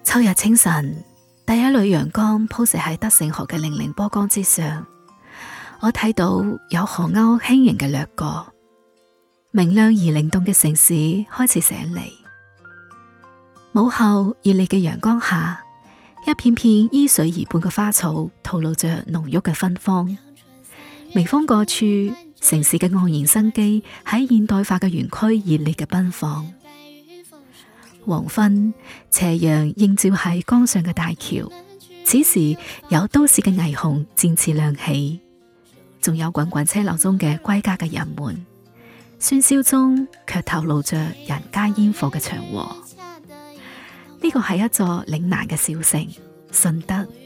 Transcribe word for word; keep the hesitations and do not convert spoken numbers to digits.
秋日清晨，第一縷陽光鋪射喺德勝河嘅粼粼波光之上，我睇到有河鷗輕盈嘅掠過，明亮而靈動嘅城市開始醒嚟。午後熱烈嘅陽光下，一片片依水而畔嘅花草吐露着濃郁嘅芬芳。微風過處，城市嘅盎然生機喺現代化嘅園區熱烈嘅奔放。黃昏，斜陽映照喺江上嘅大橋，此時有都市嘅霓虹漸次亮起，仲有滾滾車流中嘅歸家嘅人們，喧囂中卻透露着人間煙火嘅祥和。呢個係一座嶺南嘅小城，順德。